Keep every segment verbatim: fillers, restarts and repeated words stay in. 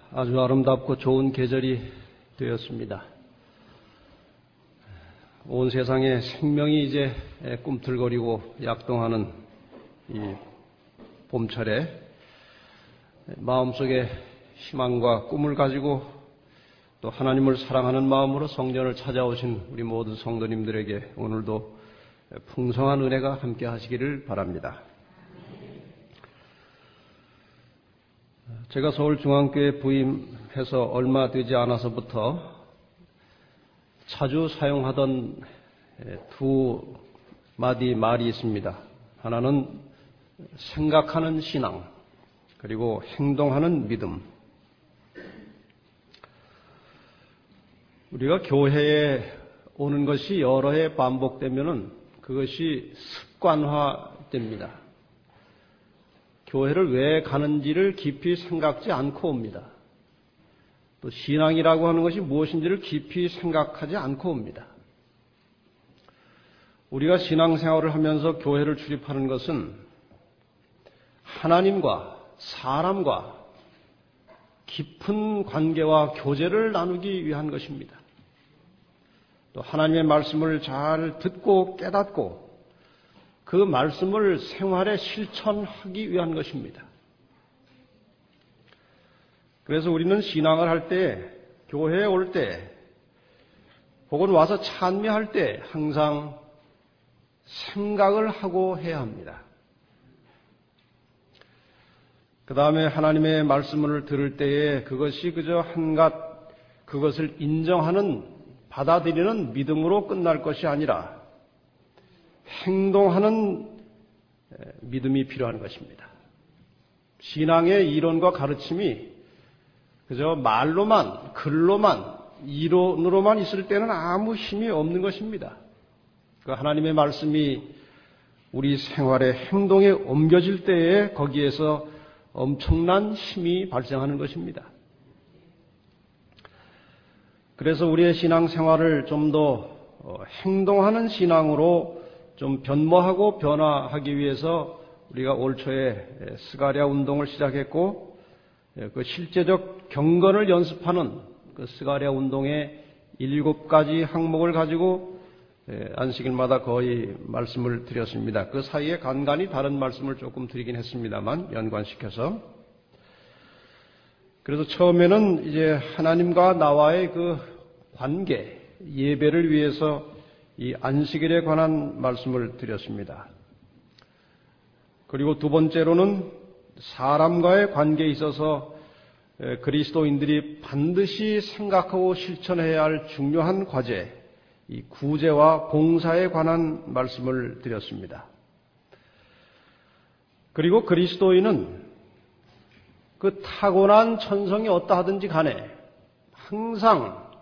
아주 아름답고 좋은 계절이 되었습니다. 온 세상에 생명이 이제 꿈틀거리고 약동하는 이 봄철에 마음속에 희망과 꿈을 가지고 또 하나님을 사랑하는 마음으로 성전을 찾아오신 우리 모든 성도님들에게 오늘도 풍성한 은혜가 함께 하시기를 바랍니다. 제가 서울중앙교회 부임해서 얼마 되지 않아서부터 자주 사용하던 두 마디 말이 있습니다. 하나는 생각하는 신앙, 그리고 행동하는 믿음. 우리가 교회에 오는 것이 여러 해 반복되면은 그것이 습관화됩니다. 교회를 왜 가는지를 깊이 생각지 않고 옵니다. 또 신앙이라고 하는 것이 무엇인지를 깊이 생각하지 않고 옵니다. 우리가 신앙생활을 하면서 교회를 출입하는 것은 하나님과 사람과 깊은 관계와 교제를 나누기 위한 것입니다. 또 하나님의 말씀을 잘 듣고 깨닫고 그 말씀을 생활에 실천하기 위한 것입니다. 그래서 우리는 신앙을 할 때, 교회에 올 때, 혹은 와서 찬미할 때 항상 생각을 하고 해야 합니다. 그 다음에 하나님의 말씀을 들을 때에 그것이 그저 한갓 그것을 인정하는, 받아들이는 믿음으로 끝날 것이 아니라 행동하는 믿음이 필요한 것입니다. 신앙의 이론과 가르침이 그저 말로만, 글로만, 이론으로만 있을 때는 아무 힘이 없는 것입니다. 그 하나님의 말씀이 우리 생활의 행동에 옮겨질 때에 거기에서 엄청난 힘이 발생하는 것입니다. 그래서 우리의 신앙생활을 좀 더 행동하는 신앙으로 좀 변모하고 변화하기 위해서 우리가 올 초에 스가랴 운동을 시작했고, 그 실제적 경건을 연습하는 그 스가랴 운동의 일곱 가지 항목을 가지고 안식일마다 거의 말씀을 드렸습니다. 그 사이에 간간히 다른 말씀을 조금 드리긴 했습니다만 연관시켜서. 그래서 처음에는 이제 하나님과 나와의 그 관계, 예배를 위해서 이 안식일에 관한 말씀을 드렸습니다. 그리고 두 번째로는 사람과의 관계에 있어서 그리스도인들이 반드시 생각하고 실천해야 할 중요한 과제, 이 구제와 봉사에 관한 말씀을 드렸습니다. 그리고 그리스도인은 그 타고난 천성이 어떠하든지 간에 항상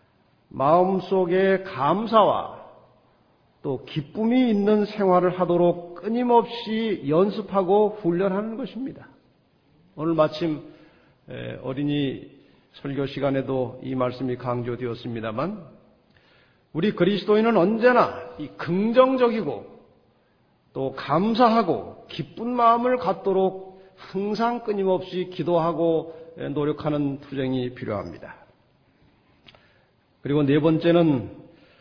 마음속에 감사와 또 기쁨이 있는 생활을 하도록 끊임없이 연습하고 훈련하는 것입니다. 오늘 마침 어린이 설교 시간에도 이 말씀이 강조되었습니다만 우리 그리스도인은 언제나 이 긍정적이고 또 감사하고 기쁜 마음을 갖도록 항상 끊임없이 기도하고 노력하는 투쟁이 필요합니다. 그리고 네 번째는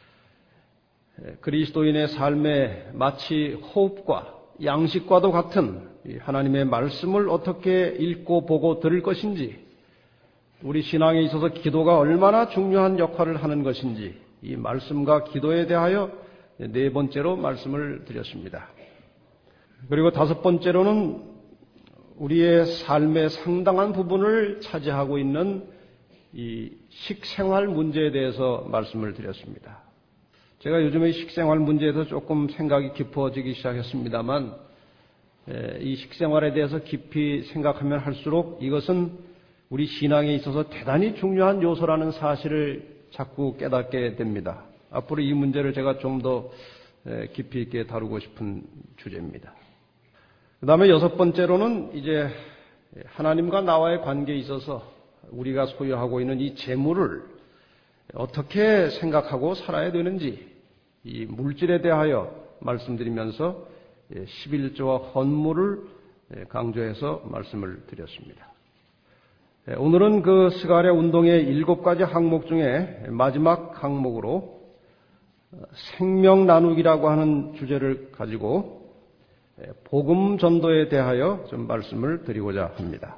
그리스도인의 삶에 마치 호흡과 양식과도 같은 하나님의 말씀을 어떻게 읽고 보고 들을 것인지, 우리 신앙에 있어서 기도가 얼마나 중요한 역할을 하는 것인지 이 말씀과 기도에 대하여 네 번째로 말씀을 드렸습니다. 그리고 다섯 번째로는 우리의 삶의 상당한 부분을 차지하고 있는 이 식생활 문제에 대해서 말씀을 드렸습니다. 제가 요즘에 이 식생활 문제에서 조금 생각이 깊어지기 시작했습니다만 이 식생활에 대해서 깊이 생각하면 할수록 이것은 우리 신앙에 있어서 대단히 중요한 요소라는 사실을 자꾸 깨닫게 됩니다. 앞으로 이 문제를 제가 좀 더 깊이 있게 다루고 싶은 주제입니다. 그 다음에 여섯 번째로는 이제 하나님과 나와의 관계에 있어서 우리가 소유하고 있는 이 재물을 어떻게 생각하고 살아야 되는지 이 물질에 대하여 말씀드리면서 십일조와 헌물을 강조해서 말씀을 드렸습니다. 오늘은 그 스가랴 운동의 일곱 가지 항목 중에 마지막 항목으로 생명 나누기라고 하는 주제를 가지고 복음 전도에 대하여 좀 말씀을 드리고자 합니다.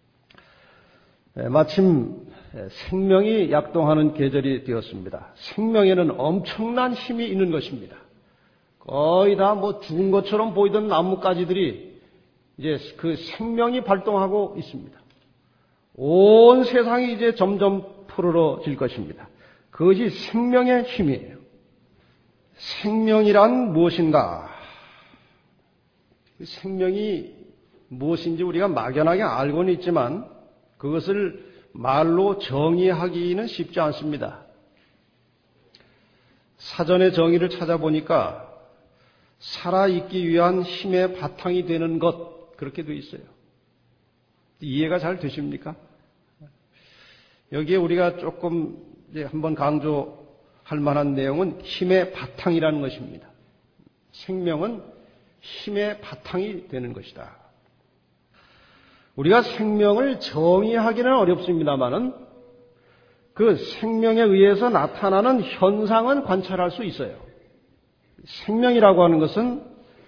마침 생명이 약동하는 계절이 되었습니다. 생명에는 엄청난 힘이 있는 것입니다. 거의 다 뭐 죽은 것처럼 보이던 나뭇가지들이 이제 그 생명이 발동하고 있습니다. 온 세상이 이제 점점 푸르러질 것입니다. 그것이 생명의 힘이에요. 생명이란 무엇인가? 생명이 무엇인지 우리가 막연하게 알고는 있지만 그것을 말로 정의하기는 쉽지 않습니다. 사전의 정의를 찾아보니까 살아있기 위한 힘의 바탕이 되는 것, 그렇게 되어 있어요. 이해가 잘 되십니까? 여기에 우리가 조금 이제 한번 강조할 만한 내용은 힘의 바탕이라는 것입니다. 생명은 힘의 바탕이 되는 것이다. 우리가 생명을 정의하기는 어렵습니다만은 그 생명에 의해서 나타나는 현상은 관찰할 수 있어요. 생명이라고 하는 것은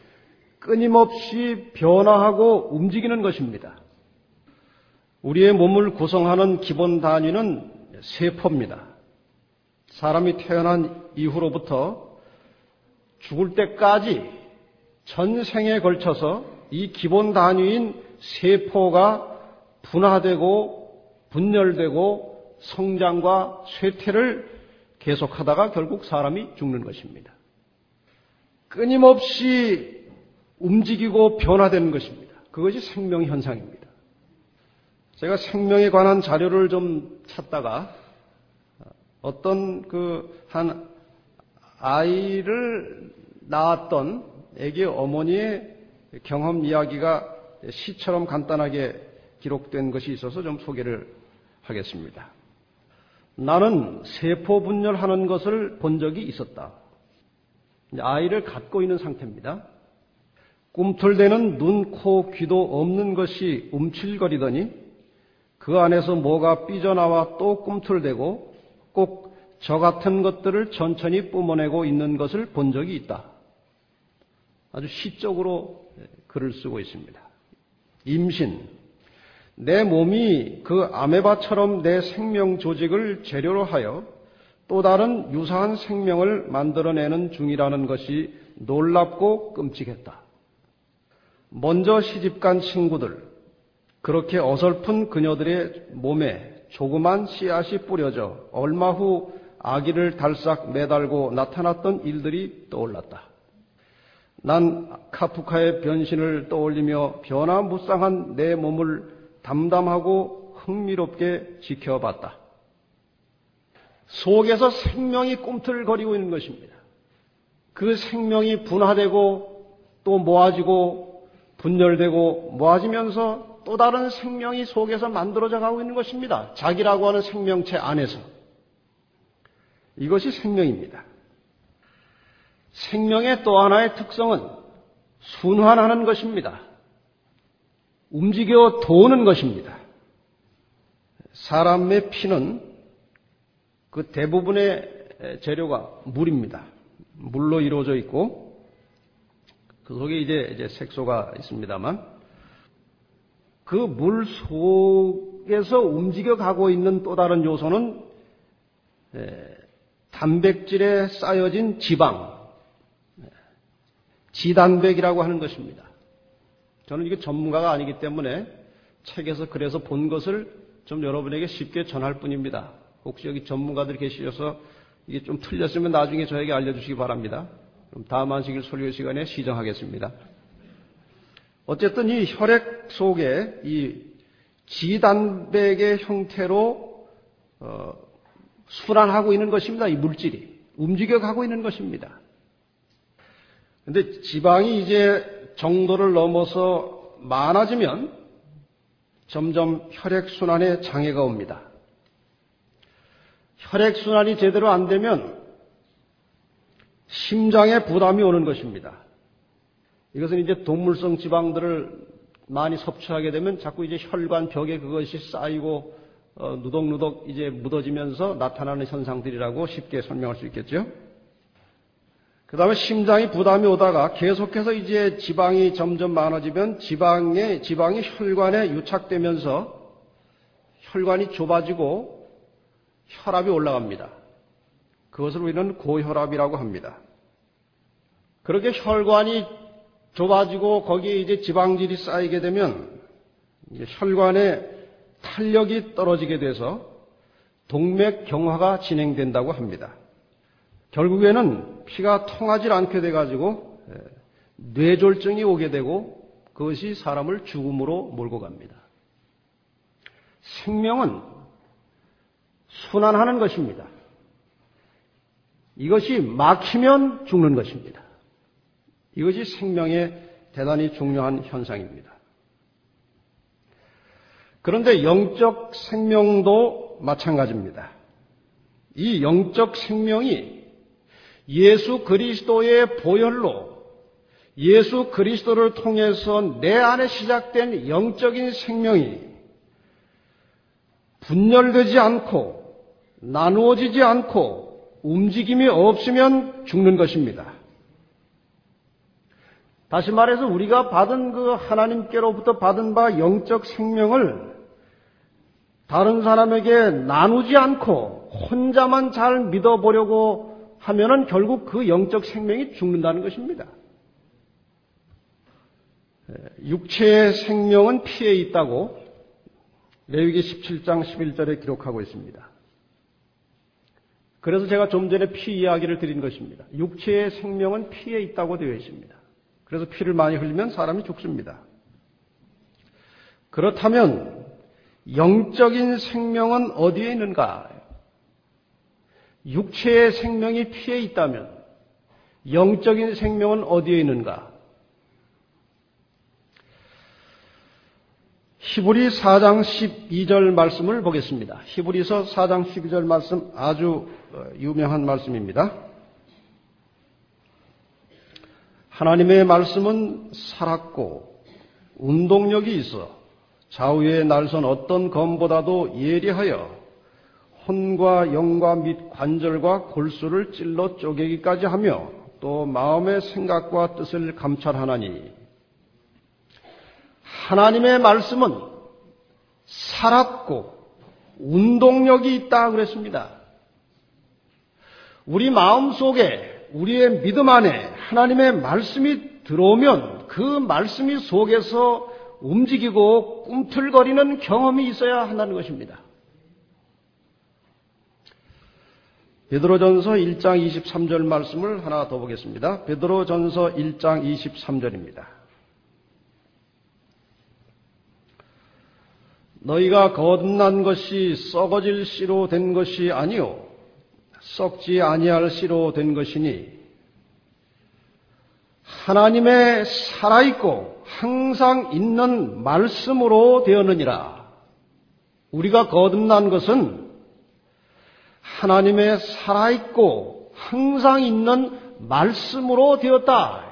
끊임없이 변화하고 움직이는 것입니다. 우리의 몸을 구성하는 기본 단위는 세포입니다. 사람이 태어난 이후로부터 죽을 때까지 전생에 걸쳐서 이 기본 단위인 세포가 분화되고 분열되고 성장과 쇠퇴를 계속하다가 결국 사람이 죽는 것입니다. 끊임없이 움직이고 변화되는 것입니다. 그것이 생명 현상입니다. 제가 생명에 관한 자료를 좀 찾다가 어떤 그 한 아이를 낳았던 애기 어머니의 경험 이야기가 시처럼 간단하게 기록된 것이 있어서 좀 소개를 하겠습니다. 나는 세포 분열하는 것을 본 적이 있었다. 아이를 갖고 있는 상태입니다. 꿈틀대는 눈, 코, 귀도 없는 것이 움찔거리더니 그 안에서 뭐가 삐져나와 또 꿈틀대고 꼭 저 같은 것들을 천천히 뿜어내고 있는 것을 본 적이 있다. 아주 시적으로 글을 쓰고 있습니다. 임신. 내 몸이 그 아메바처럼 내 생명 조직을 재료로 하여 또 다른 유사한 생명을 만들어내는 중이라는 것이 놀랍고 끔찍했다. 먼저 시집간 친구들, 그렇게 어설픈 그녀들의 몸에 조그만 씨앗이 뿌려져 얼마 후 아기를 달싹 매달고 나타났던 일들이 떠올랐다. 난 카프카의 변신을 떠올리며 변화무쌍한 내 몸을 담담하고 흥미롭게 지켜봤다. 속에서 생명이 꿈틀거리고 있는 것입니다. 그 생명이 분화되고 또 모아지고 분열되고 모아지면서 또 다른 생명이 속에서 만들어져 가고 있는 것입니다. 자기라고 하는 생명체 안에서. 이것이 생명입니다. 생명의 또 하나의 특성은 순환하는 것입니다. 움직여 도는 것입니다. 사람의 피는 그 대부분의 재료가 물입니다. 물로 이루어져 있고 그 속에 이제, 이제 색소가 있습니다만 그 물 속에서 움직여 가고 있는 또 다른 요소는 단백질에 쌓여진 지방, 지단백이라고 하는 것입니다. 저는 이게 전문가가 아니기 때문에 책에서 그래서 본 것을 좀 여러분에게 쉽게 전할 뿐입니다. 혹시 여기 전문가들 계시셔서 이게 좀 틀렸으면 나중에 저에게 알려주시기 바랍니다. 그럼 다음 안식일 설교 시간에 시정하겠습니다. 어쨌든 이 혈액 속에 이 지단백의 형태로 어, 순환하고 있는 것입니다. 이 물질이 움직여가고 있는 것입니다. 그런데 지방이 이제 정도를 넘어서 많아지면 점점 혈액순환에 장애가 옵니다. 혈액순환이 제대로 안 되면 심장에 부담이 오는 것입니다. 이것은 이제 동물성 지방들을 많이 섭취하게 되면 자꾸 이제 혈관 벽에 그것이 쌓이고 어, 누덕누덕 이제 묻어지면서 나타나는 현상들이라고 쉽게 설명할 수 있겠죠. 그 다음에 심장이 부담이 오다가 계속해서 이제 지방이 점점 많아지면 지방에, 지방이 혈관에 유착되면서 혈관이 좁아지고 혈압이 올라갑니다. 그것을 우리는 고혈압이라고 합니다. 그렇게 혈관이 좁아지고 거기에 이제 지방질이 쌓이게 되면 혈관에 탄력이 떨어지게 돼서 동맥경화가 진행된다고 합니다. 결국에는 피가 통하지 않게 돼가지고 뇌졸중이 오게 되고 그것이 사람을 죽음으로 몰고 갑니다. 생명은 순환하는 것입니다. 이것이 막히면 죽는 것입니다. 이것이 생명의 대단히 중요한 현상입니다. 그런데 영적 생명도 마찬가지입니다. 이 영적 생명이 예수 그리스도의 보혈로 예수 그리스도를 통해서 내 안에 시작된 영적인 생명이 분열되지 않고 나누어지지 않고 움직임이 없으면 죽는 것입니다. 다시 말해서 우리가 받은 그 하나님께로부터 받은 바 영적 생명을 다른 사람에게 나누지 않고 혼자만 잘 믿어보려고 하면은 결국 그 영적 생명이 죽는다는 것입니다. 육체의 생명은 피에 있다고 레위기 십칠 장 십일 절에 기록하고 있습니다. 그래서 제가 좀 전에 피 이야기를 드린 것입니다. 육체의 생명은 피에 있다고 되어 있습니다. 그래서 피를 많이 흘리면 사람이 죽습니다. 그렇다면 영적인 생명은 어디에 있는가? 육체의 생명이 피에 있다면 영적인 생명은 어디에 있는가? 히브리 사 장 십이 절 말씀을 보겠습니다. 히브리서 사 장 십이 절 말씀 아주 유명한 말씀입니다. 하나님의 말씀은 살았고 운동력이 있어 좌우의 날선 어떤 검보다도 예리하여 혼과 영과 및 관절과 골수를 찔러 쪼개기까지 하며 또 마음의 생각과 뜻을 감찰하나니 하나님의 말씀은 살았고 운동력이 있다 그랬습니다. 우리 마음 속에 우리의 믿음 안에 하나님의 말씀이 들어오면 그 말씀이 속에서 움직이고 꿈틀거리는 경험이 있어야 한다는 것입니다. 베드로전서 일 장 이십삼 절 말씀을 하나 더 보겠습니다. 베드로전서 일 장 이십삼 절입니다. 너희가 거듭난 것이 썩어질 씨로 된 것이 아니요 썩지 아니할 씨로 된 것이니 하나님의 살아있고 항상 있는 말씀으로 되었느니라. 우리가 거듭난 것은 하나님의 살아있고 항상 있는 말씀으로 되었다.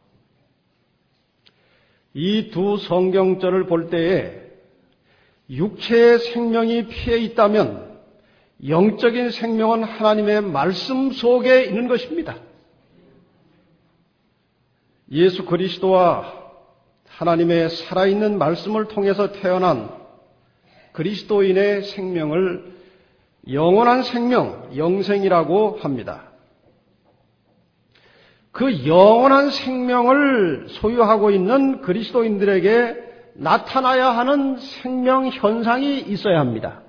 이 두 성경절을 볼 때에 육체의 생명이 피에 있다면 영적인 생명은 하나님의 말씀 속에 있는 것입니다. 예수 그리스도와 하나님의 살아있는 말씀을 통해서 태어난 그리스도인의 생명을 영원한 생명, 영생이라고 합니다. 그 영원한 생명을 소유하고 있는 그리스도인들에게 나타나야 하는 생명 현상이 있어야 합니다.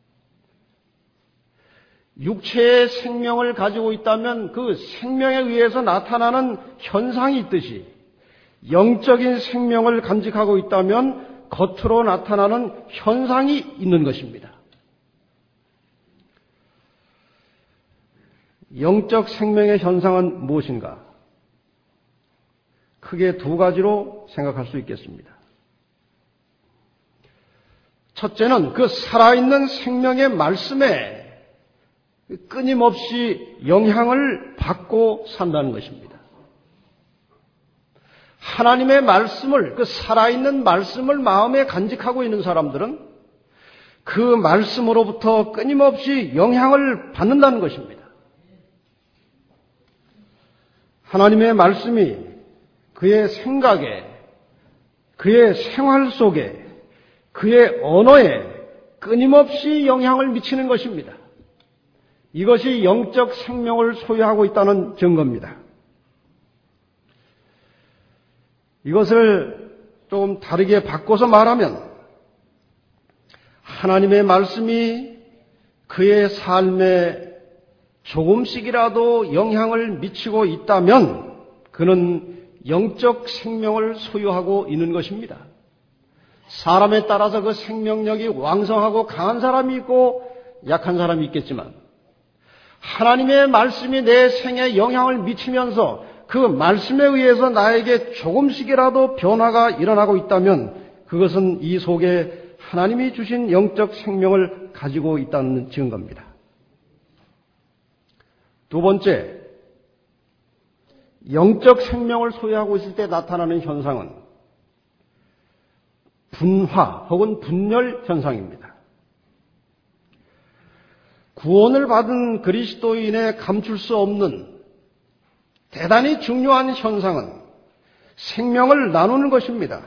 육체의 생명을 가지고 있다면 그 생명에 의해서 나타나는 현상이 있듯이 영적인 생명을 간직하고 있다면 겉으로 나타나는 현상이 있는 것입니다. 영적 생명의 현상은 무엇인가? 크게 두 가지로 생각할 수 있겠습니다. 첫째는 그 살아있는 생명의 말씀에 끊임없이 영향을 받고 산다는 것입니다. 하나님의 말씀을, 그 살아있는 말씀을 마음에 간직하고 있는 사람들은 그 말씀으로부터 끊임없이 영향을 받는다는 것입니다. 하나님의 말씀이 그의 생각에, 그의 생활 속에, 그의 언어에 끊임없이 영향을 미치는 것입니다. 이것이 영적 생명을 소유하고 있다는 증거입니다. 이것을 좀 다르게 바꿔서 말하면 하나님의 말씀이 그의 삶에 조금씩이라도 영향을 미치고 있다면 그는 영적 생명을 소유하고 있는 것입니다. 사람에 따라서 그 생명력이 왕성하고 강한 사람이 있고 약한 사람이 있겠지만 하나님의 말씀이 내 생에 영향을 미치면서 그 말씀에 의해서 나에게 조금씩이라도 변화가 일어나고 있다면 그것은 이 속에 하나님이 주신 영적 생명을 가지고 있다는 증거입니다. 두 번째, 영적 생명을 소유하고 있을 때 나타나는 현상은 분화 혹은 분열 현상입니다. 구원을 받은 그리스도인의 감출 수 없는 대단히 중요한 현상은 생명을 나누는 것입니다.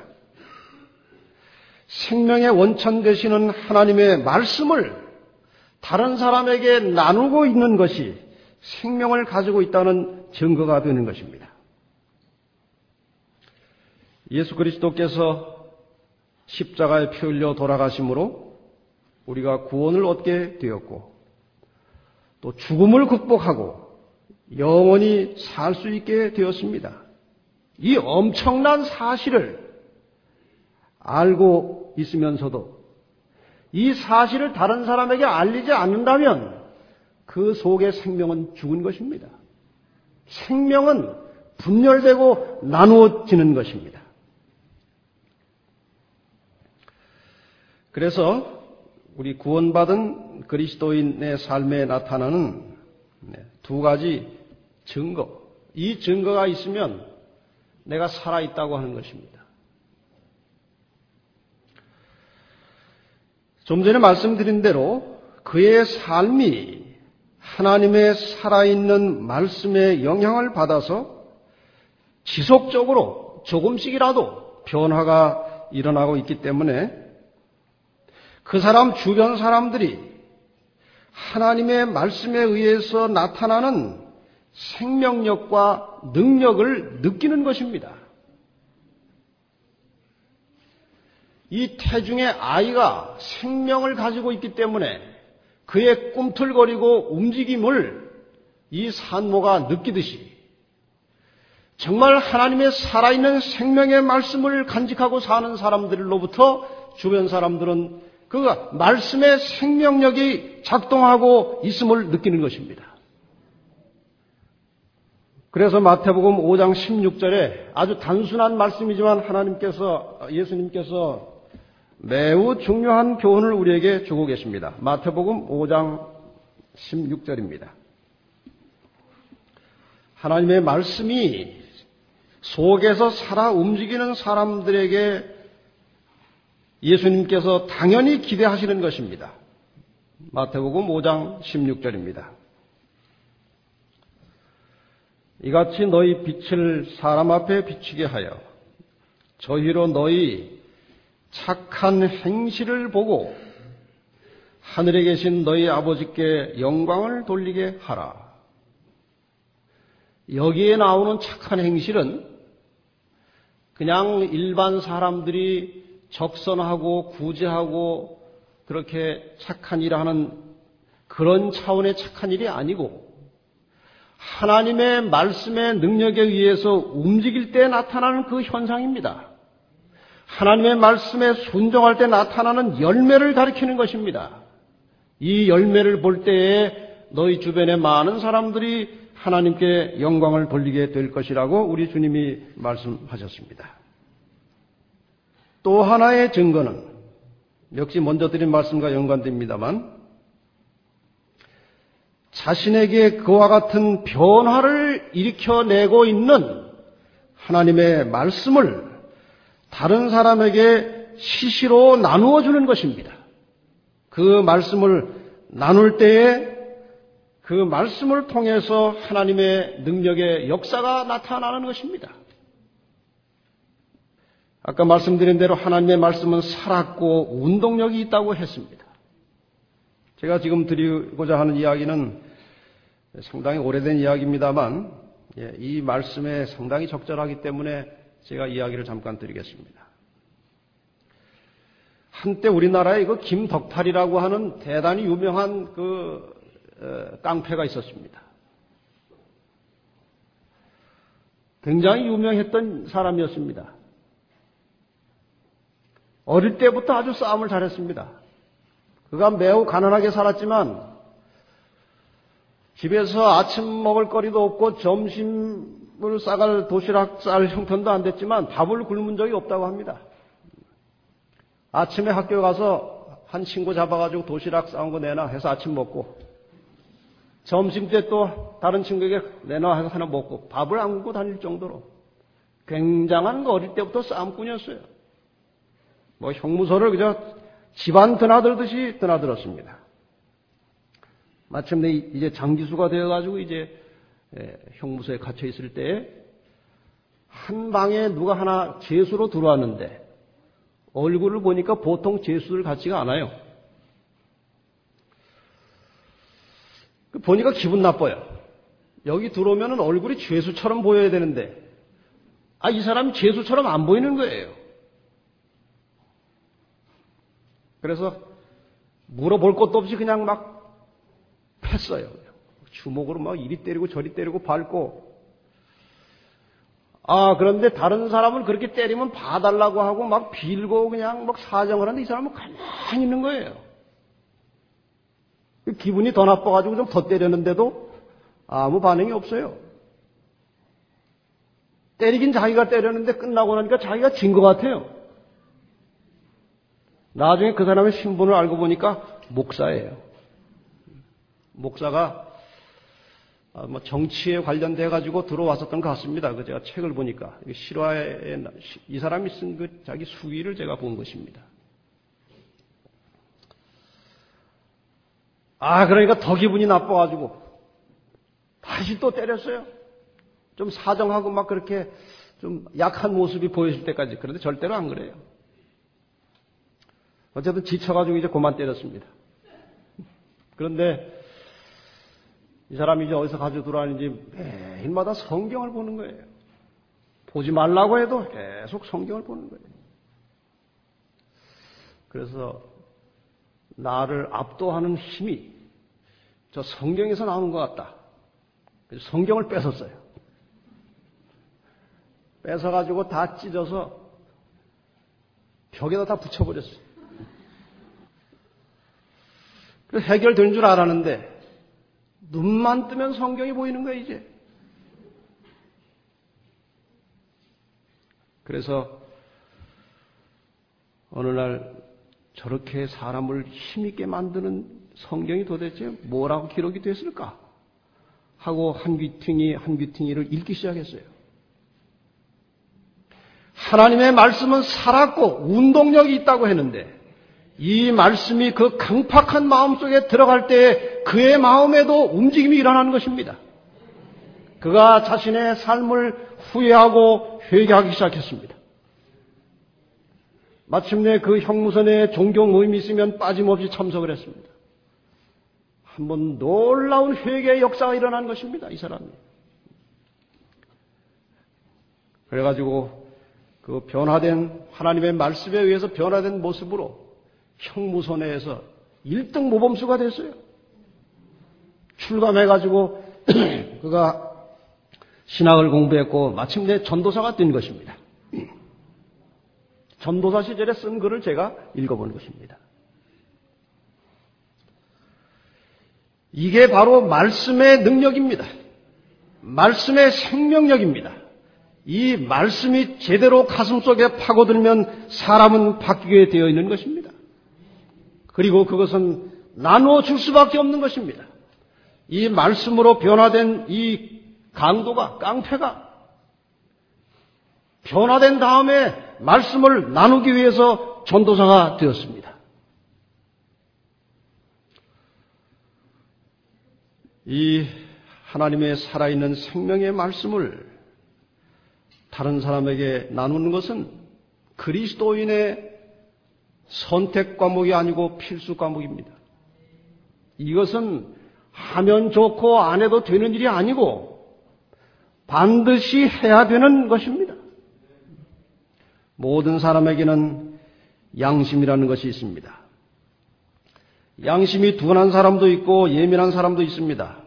생명의 원천 되시는 하나님의 말씀을 다른 사람에게 나누고 있는 것이 생명을 가지고 있다는 증거가 되는 것입니다. 예수 그리스도께서 십자가에 피 흘려 돌아가심으로 우리가 구원을 얻게 되었고 또 죽음을 극복하고 영원히 살 수 있게 되었습니다. 이 엄청난 사실을 알고 있으면서도 이 사실을 다른 사람에게 알리지 않는다면 그 속의 생명은 죽은 것입니다. 생명은 분열되고 나누어지는 것입니다. 그래서 우리 구원받은 그리스도인의 삶에 나타나는 두 가지 증거, 이 증거가 있으면 내가 살아있다고 하는 것입니다. 좀 전에 말씀드린 대로 그의 삶이 하나님의 살아있는 말씀에 영향을 받아서 지속적으로 조금씩이라도 변화가 일어나고 있기 때문에 그 사람 주변 사람들이 하나님의 말씀에 의해서 나타나는 생명력과 능력을 느끼는 것입니다. 이 태중의 아이가 생명을 가지고 있기 때문에 그의 꿈틀거리고 움직임을 이 산모가 느끼듯이 정말 하나님의 살아있는 생명의 말씀을 간직하고 사는 사람들로부터 주변 사람들은 그 말씀의 생명력이 작동하고 있음을 느끼는 것입니다. 그래서 마태복음 오 장 십육 절에 아주 단순한 말씀이지만 하나님께서, 예수님께서 매우 중요한 교훈을 우리에게 주고 계십니다. 마태복음 오 장 십육 절입니다. 하나님의 말씀이 속에서 살아 움직이는 사람들에게 예수님께서 당연히 기대하시는 것입니다. 마태복음 오 장 십육 절입니다. 이같이 너희 빛을 사람 앞에 비추게 하여 저희로 너희 착한 행실을 보고 하늘에 계신 너희 아버지께 영광을 돌리게 하라. 여기에 나오는 착한 행실은 그냥 일반 사람들이 적선하고 구제하고 그렇게 착한 일을 하는 그런 차원의 착한 일이 아니고 하나님의 말씀의 능력에 의해서 움직일 때 나타나는 그 현상입니다. 하나님의 말씀에 순종할 때 나타나는 열매를 가리키는 것입니다. 이 열매를 볼 때에 너희 주변의 많은 사람들이 하나님께 영광을 돌리게 될 것이라고 우리 주님이 말씀하셨습니다. 또 하나의 증거는 역시 먼저 드린 말씀과 연관됩니다만 자신에게 그와 같은 변화를 일으켜내고 있는 하나님의 말씀을 다른 사람에게 시시로 나누어 주는 것입니다. 그 말씀을 나눌 때에 그 말씀을 통해서 하나님의 능력의 역사가 나타나는 것입니다. 아까 말씀드린 대로 하나님의 말씀은 살았고 운동력이 있다고 했습니다. 제가 지금 드리고자 하는 이야기는 상당히 오래된 이야기입니다만 이 말씀에 상당히 적절하기 때문에 제가 이야기를 잠깐 드리겠습니다. 한때 우리나라에 그 김덕탈이라고 하는 대단히 유명한 그 깡패가 있었습니다. 굉장히 유명했던 사람이었습니다. 어릴 때부터 아주 싸움을 잘했습니다. 그가 매우 가난하게 살았지만 집에서 아침 먹을 거리도 없고 점심을 싸갈 도시락 쌀 형편도 안 됐지만 밥을 굶은 적이 없다고 합니다. 아침에 학교 가서 한 친구 잡아가지고 도시락 싸운 거 내놔 해서 아침 먹고 점심 때 또 다른 친구에게 내놔 해서 하나 먹고 밥을 안 굶고 다닐 정도로 굉장한 어릴 때부터 싸움꾼이었어요. 뭐 형무소를 그저 집안 드나들듯이 드나들었습니다. 마침내 이제 장기수가 되어가지고 이제 형무소에 갇혀 있을 때 한 방에 누가 하나 죄수로 들어왔는데 얼굴을 보니까 보통 죄수들 같지가 않아요. 보니까 기분 나빠요. 여기 들어오면 얼굴이 죄수처럼 보여야 되는데 아, 이 사람이 죄수처럼 안 보이는 거예요. 그래서 물어볼 것도 없이 그냥 막 팼어요. 주먹으로 막 이리 때리고 저리 때리고 밟고. 아, 그런데 다른 사람을 그렇게 때리면 봐달라고 하고 막 빌고 그냥 막 사정을 하는데 이 사람은 가만히 있는 거예요. 기분이 더 나빠가지고 좀 더 때렸는데도 아무 반응이 없어요. 때리긴 자기가 때렸는데 끝나고 나니까 자기가 진 것 같아요. 나중에 그 사람의 신분을 알고 보니까 목사예요. 목사가 뭐 정치에 관련돼 가지고 들어왔었던 것 같습니다. 그 제가 책을 보니까 실화에 이 사람이 쓴 그 자기 수기를 제가 본 것입니다. 아, 그러니까 더 기분이 나빠가지고 다시 또 때렸어요. 좀 사정하고 막 그렇게 좀 약한 모습이 보였을 때까지. 그런데 절대로 안 그래요. 어쨌든 지쳐가지고 이제 그만 때렸습니다. 그런데 이 사람이 이제 어디서 가지고 들어왔는지 매일마다 성경을 보는 거예요. 보지 말라고 해도 계속 성경을 보는 거예요. 그래서 나를 압도하는 힘이 저 성경에서 나오는 것 같다. 그래서 성경을 뺏었어요. 뺏어가지고 다 찢어서 벽에다 다 붙여버렸어요. 그래서 해결된 줄 알았는데 눈만 뜨면 성경이 보이는 거예요, 이제. 그래서 어느 날 저렇게 사람을 힘있게 만드는 성경이 도대체 뭐라고 기록이 됐을까? 하고 한 귀퉁이 한 귀퉁이를 읽기 시작했어요. 하나님의 말씀은 살았고 운동력이 있다고 했는데 이 말씀이 그 강팍한 마음속에 들어갈 때 그의 마음에도 움직임이 일어나는 것입니다. 그가 자신의 삶을 후회하고 회개하기 시작했습니다. 마침내 그 형무소에 종교 모임이 있으면 빠짐없이 참석을 했습니다. 한번 놀라운 회개의 역사가 일어난 것입니다. 이 사람이. 그래가지고 그 변화된 하나님의 말씀에 의해서 변화된 모습으로 형무소 내에서 일 등 모범수가 됐어요. 출감해가지고 그가 신학을 공부했고 마침내 전도사가 된 것입니다. 전도사 시절에 쓴 글을 제가 읽어본 것입니다. 이게 바로 말씀의 능력입니다. 말씀의 생명력입니다. 이 말씀이 제대로 가슴속에 파고들면 사람은 바뀌게 되어 있는 것입니다. 그리고 그것은 나누어 줄 수밖에 없는 것입니다. 이 말씀으로 변화된 이 강도가, 깡패가 변화된 다음에 말씀을 나누기 위해서 전도사가 되었습니다. 이 하나님의 살아있는 생명의 말씀을 다른 사람에게 나누는 것은 그리스도인의 선택 과목이 아니고 필수 과목입니다. 이것은 하면 좋고 안 해도 되는 일이 아니고 반드시 해야 되는 것입니다. 모든 사람에게는 양심이라는 것이 있습니다. 양심이 둔한 사람도 있고 예민한 사람도 있습니다.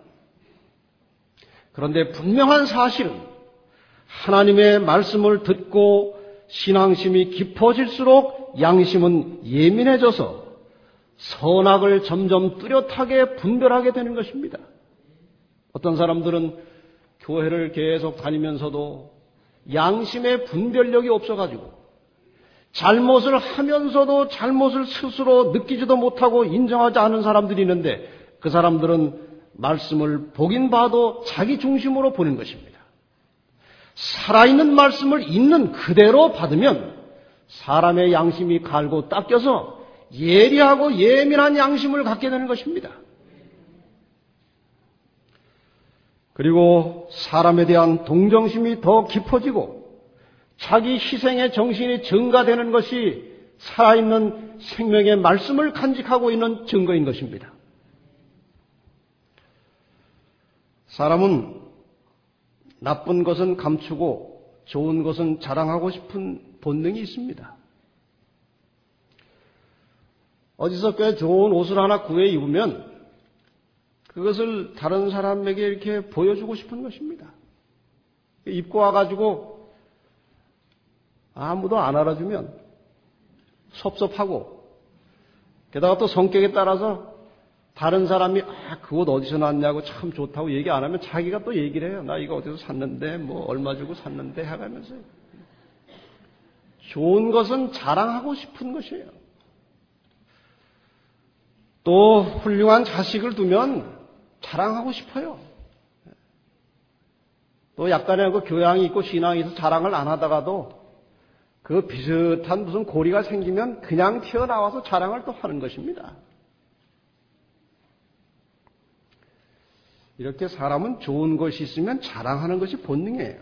그런데 분명한 사실은 하나님의 말씀을 듣고 신앙심이 깊어질수록 양심은 예민해져서 선악을 점점 뚜렷하게 분별하게 되는 것입니다. 어떤 사람들은 교회를 계속 다니면서도 양심의 분별력이 없어가지고 잘못을 하면서도 잘못을 스스로 느끼지도 못하고 인정하지 않은 사람들이 있는데 그 사람들은 말씀을 보긴 봐도 자기 중심으로 보는 것입니다. 살아있는 말씀을 있는 그대로 받으면 사람의 양심이 갈고 닦여서 예리하고 예민한 양심을 갖게 되는 것입니다. 그리고 사람에 대한 동정심이 더 깊어지고 자기 희생의 정신이 증가되는 것이 살아있는 생명의 말씀을 간직하고 있는 증거인 것입니다. 사람은 나쁜 것은 감추고 좋은 것은 자랑하고 싶은 본능이 있습니다. 어디서 꽤 좋은 옷을 하나 구해 입으면 그것을 다른 사람에게 이렇게 보여주고 싶은 것입니다. 입고 와가지고 아무도 안 알아주면 섭섭하고 게다가 또 성격에 따라서 다른 사람이 아, 그 옷 어디서 났냐고 참 좋다고 얘기 안 하면 자기가 또 얘기를 해요. 나 이거 어디서 샀는데 뭐 얼마 주고 샀는데 해가면서 좋은 것은 자랑하고 싶은 것이에요. 또 훌륭한 자식을 두면 자랑하고 싶어요. 또 약간의 그 교양이 있고 신앙이 있어서 자랑을 안 하다가도 그 비슷한 무슨 고리가 생기면 그냥 튀어나와서 자랑을 또 하는 것입니다. 이렇게 사람은 좋은 것이 있으면 자랑하는 것이 본능이에요.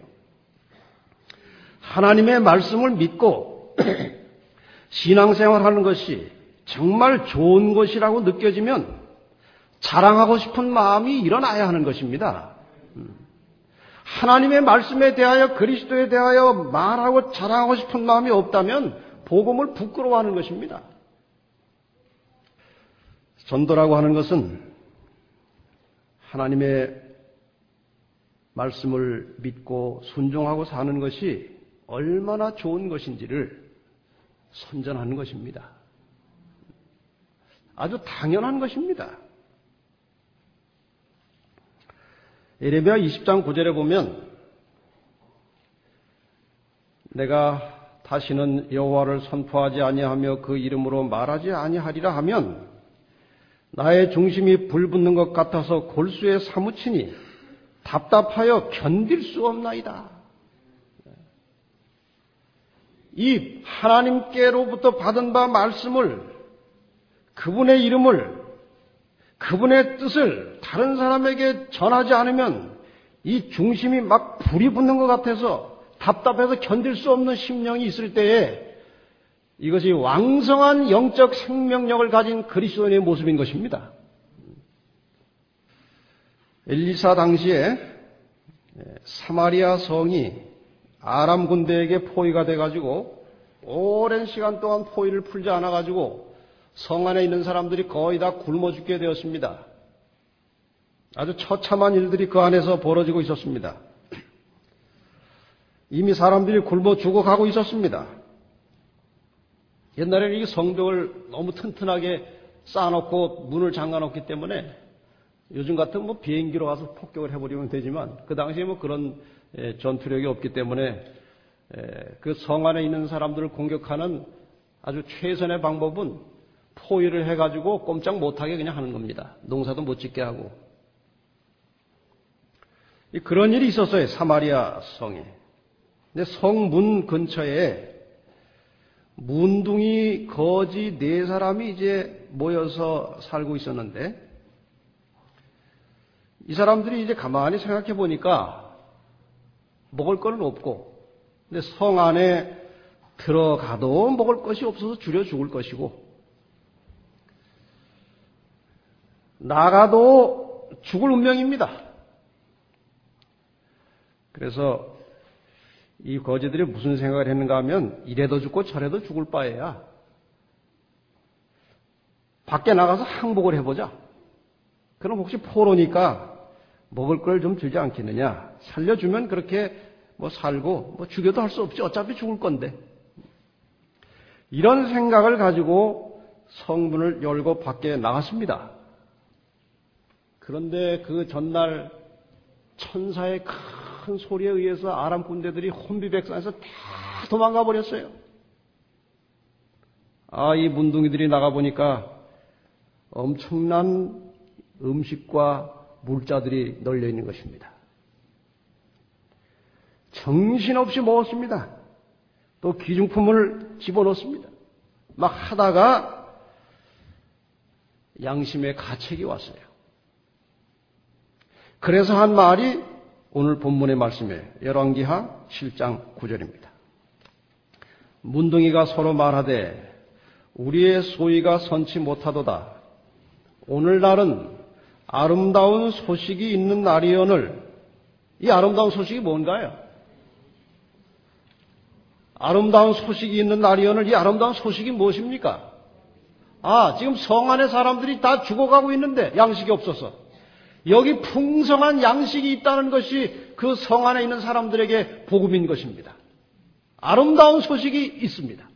하나님의 말씀을 믿고 신앙생활하는 것이 정말 좋은 것이라고 느껴지면 자랑하고 싶은 마음이 일어나야 하는 것입니다. 하나님의 말씀에 대하여 그리스도에 대하여 말하고 자랑하고 싶은 마음이 없다면 복음을 부끄러워하는 것입니다. 전도라고 하는 것은 하나님의 말씀을 믿고 순종하고 사는 것이 얼마나 좋은 것인지를 선전하는 것입니다. 아주 당연한 것입니다. 예레미야 이십 장 구 절에 보면 내가 다시는 여호와를 선포하지 아니하며 그 이름으로 말하지 아니하리라 하면 나의 중심이 불붙는 것 같아서 골수에 사무치니 답답하여 견딜 수 없나이다. 이 하나님께로부터 받은 바 말씀을 그분의 이름을 그분의 뜻을 다른 사람에게 전하지 않으면 이 중심이 막 불이 붙는 것 같아서 답답해서 견딜 수 없는 심령이 있을 때에 이것이 왕성한 영적 생명력을 가진 그리스도인의 모습인 것입니다. 엘리사 당시에 사마리아 성이 아람 군대에게 포위가 돼가지고 오랜 시간 동안 포위를 풀지 않아가지고 성 안에 있는 사람들이 거의 다 굶어 죽게 되었습니다. 아주 처참한 일들이 그 안에서 벌어지고 있었습니다. 이미 사람들이 굶어 죽어가고 있었습니다. 옛날에는 이 성벽을 너무 튼튼하게 쌓아놓고 문을 잠가놓기 때문에 요즘 같은 뭐 비행기로 가서 폭격을 해버리면 되지만 그 당시에 뭐 그런 전투력이 없기 때문에 그 성 안에 있는 사람들을 공격하는 아주 최선의 방법은 포위를 해가지고 꼼짝 못하게 그냥 하는 겁니다. 농사도 못 짓게 하고. 그런 일이 있었어요. 사마리아 성에. 근데 성문 근처에 문둥이 거지 네 사람이 이제 모여서 살고 있었는데, 이 사람들이 이제 가만히 생각해 보니까 먹을 거는 없고, 근데 성 안에 들어가도 먹을 것이 없어서 줄여 죽을 것이고, 나가도 죽을 운명입니다. 그래서 이 거지들이 무슨 생각을 했는가 하면, 이래도 죽고 저래도 죽을 바에야 밖에 나가서 항복을 해보자. 그럼 혹시 포로니까 먹을 걸 좀 주지 않겠느냐. 살려주면 그렇게 뭐 살고, 뭐 죽여도 할 수 없지. 어차피 죽을 건데. 이런 생각을 가지고 성문을 열고 밖에 나갔습니다. 그런데 그 전날 천사의 큰 소리에 의해서 아람 군대들이 혼비백산해서 다 도망가 버렸어요. 아, 이 문둥이들이 나가보니까 엄청난 음식과 물자들이 널려 있는 것입니다. 정신없이 먹었습니다. 또 귀중품을 집어넣습니다. 막 하다가 양심의 가책이 왔어요. 그래서 한 말이 오늘 본문의 말씀에 열왕기하 칠 장 구 절입니다. 문둥이가 서로 말하되 우리의 소위가 선치 못하도다. 오늘날은 아름다운 소식이 있는 날이오늘. 이 아름다운 소식이 뭔가요? 아름다운 소식이 있는 날이오늘. 이 아름다운 소식이 무엇입니까? 아, 지금 성 안에 사람들이 다 죽어가고 있는데 양식이 없어서 여기 풍성한 양식이 있다는 것이 그 성 안에 있는 사람들에게 복음인 것입니다. 아름다운 소식이 있습니다.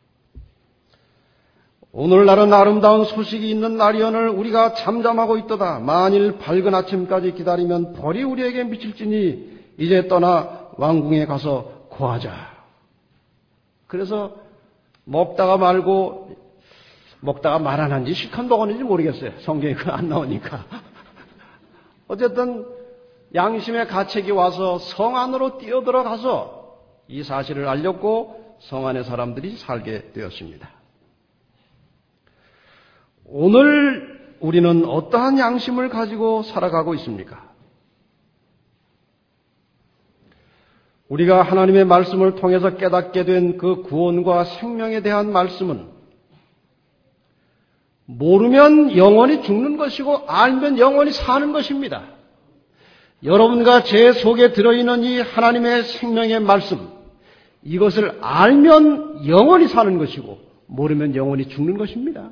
오늘날은 아름다운 소식이 있는 날이오늘 우리가 잠잠하고 있도다. 만일 밝은 아침까지 기다리면 벌이 우리에게 미칠지니 이제 떠나 왕궁에 가서 거하자. 그래서 먹다가 말고 먹다가 말 안 한지 실컷 먹었는지 모르겠어요. 성경에 그거 안 나오니까. 어쨌든 양심의 가책이 와서 성 안으로 뛰어들어가서 이 사실을 알렸고 성 안의 사람들이 살게 되었습니다. 오늘 우리는 어떠한 양심을 가지고 살아가고 있습니까? 우리가 하나님의 말씀을 통해서 깨닫게 된 그 구원과 생명에 대한 말씀은 모르면 영원히 죽는 것이고 알면 영원히 사는 것입니다. 여러분과 제 속에 들어있는 이 하나님의 생명의 말씀, 이것을 알면 영원히 사는 것이고 모르면 영원히 죽는 것입니다.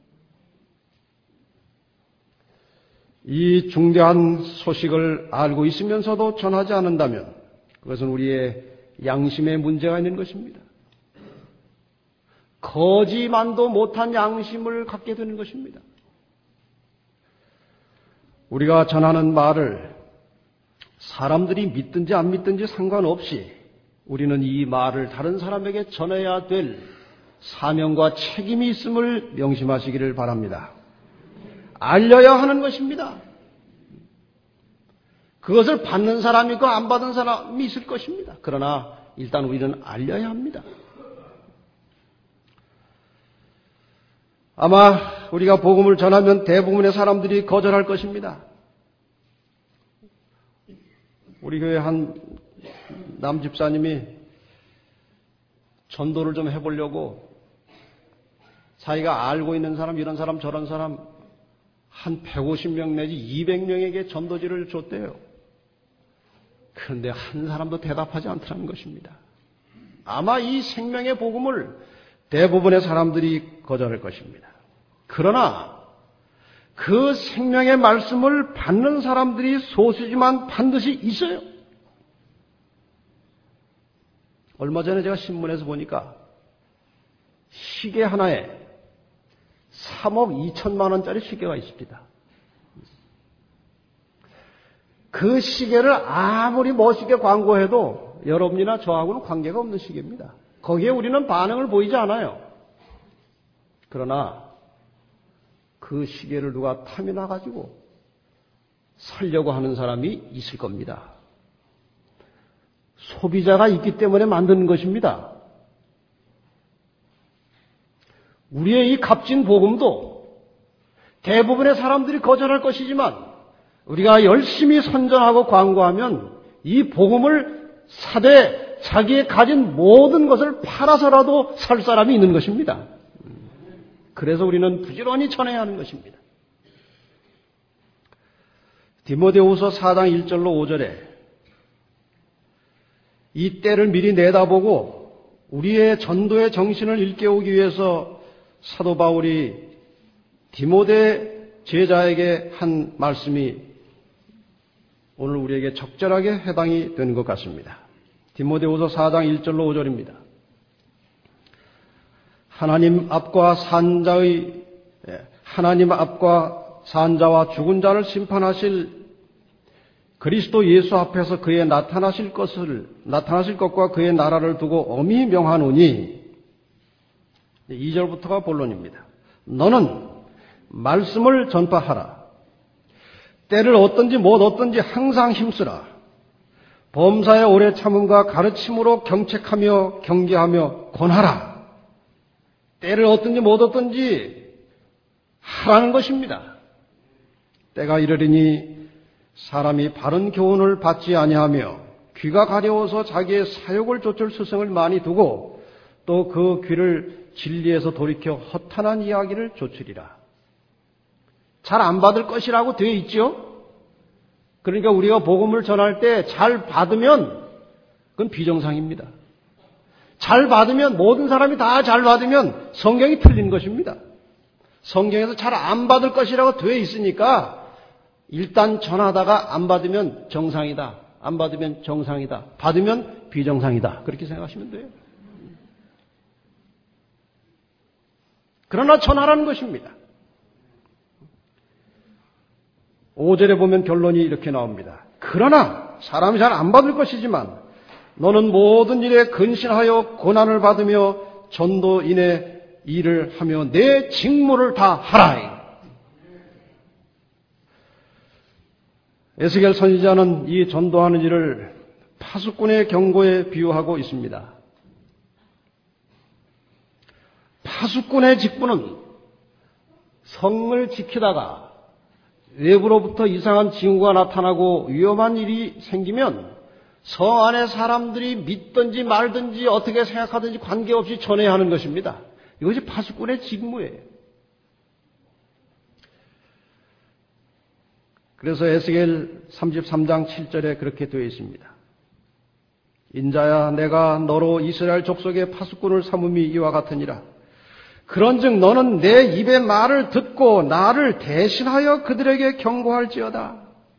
이 중대한 소식을 알고 있으면서도 전하지 않는다면 그것은 우리의 양심에 문제가 있는 것입니다. 거지만도 못한 양심을 갖게 되는 것입니다. 우리가 전하는 말을 사람들이 믿든지 안 믿든지 상관없이 우리는 이 말을 다른 사람에게 전해야 될 사명과 책임이 있음을 명심하시기를 바랍니다. 알려야 하는 것입니다. 그것을 받는 사람이 있고 안 받은 사람이 있을 것입니다. 그러나 일단 우리는 알려야 합니다. 아마 우리가 복음을 전하면 대부분의 사람들이 거절할 것입니다. 우리 교회 한 남집사님이 전도를 좀 해보려고 자기가 알고 있는 사람, 이런 사람, 저런 사람 한 백오십 명 내지 이백 명에게 전도지를 줬대요. 그런데 한 사람도 대답하지 않더라는 것입니다. 아마 이 생명의 복음을 대부분의 사람들이 거절할 것입니다. 그러나 그 생명의 말씀을 받는 사람들이 소수지만 반드시 있어요. 얼마 전에 제가 신문에서 보니까 시계 하나에 삼억 이천만 원짜리 시계가 있습니다. 그 시계를 아무리 멋있게 광고해도 여러분이나 저하고는 관계가 없는 시계입니다. 거기에 우리는 반응을 보이지 않아요. 그러나 그 시계를 누가 탐이 나가지고 살려고 하는 사람이 있을 겁니다. 소비자가 있기 때문에 만드는 것입니다. 우리의 이 값진 복음도 대부분의 사람들이 거절할 것이지만 우리가 열심히 선전하고 광고하면 이 복음을 사되 자기의 가진 모든 것을 팔아서라도 살 사람이 있는 것입니다. 그래서 우리는 부지런히 전해야 하는 것입니다. 디모데후서 사 장 일 절로 오 절에 이 때를 미리 내다보고 우리의 전도의 정신을 일깨우기 위해서 사도 바울이 디모데 제자에게 한 말씀이 오늘 우리에게 적절하게 해당이 되는 것 같습니다. 디모데후서 사 장 일 절로 오 절입니다. 하나님 앞과 산자의 하나님 앞과 산자와 죽은 자를 심판하실 그리스도 예수 앞에서 그의 나타나실 것을 나타나실 것과 그의 나라를 두고 엄히 명하노니 이 절부터가 본론입니다. 너는 말씀을 전파하라. 때를 얻든지 못 얻든지 항상 힘쓰라. 범사의 오래 참음과 가르침으로 경책하며 경계하며 권하라. 때를 얻든지 못 얻든지 하라는 것입니다. 때가 이르리니 사람이 바른 교훈을 받지 아니하며 귀가 가려워서 자기의 사욕을 좇을 스승을 많이 두고 또 그 귀를 진리에서 돌이켜 허탄한 이야기를 좇으리라. 잘 안 받을 것이라고 되어 있죠. 그러니까 우리가 복음을 전할 때 잘 받으면 그건 비정상입니다. 잘 받으면 모든 사람이 다 잘 받으면 성경이 틀린 것입니다. 성경에서 잘 안 받을 것이라고 되어 있으니까 일단 전하다가 안 받으면 정상이다. 안 받으면 정상이다. 받으면 비정상이다. 그렇게 생각하시면 돼요. 그러나 전하라는 것입니다. 오 절에 보면 결론이 이렇게 나옵니다. 그러나 사람이 잘 안 받을 것이지만 너는 모든 일에 근신하여 고난을 받으며 전도인의 일을 하며 내 직무를 다 하라. 에스겔 선지자는 이 전도하는 일을 파수꾼의 경고에 비유하고 있습니다. 파수꾼의 직분은 성을 지키다가 외부로부터 이상한 징후가 나타나고 위험한 일이 생기면 성 안에 사람들이 믿든지 말든지 어떻게 생각하든지 관계없이 전해야 하는 것입니다. 이것이 파수꾼의 직무예요. 그래서 에스겔 삼십삼 장 칠 절에 그렇게 되어 있습니다. 인자야 내가 너로 이스라엘 족속의 파수꾼을 삼음이 이와 같으니라. 그런즉 너는 내 입의 말을 듣고 나를 대신하여 그들에게 경고할지어다.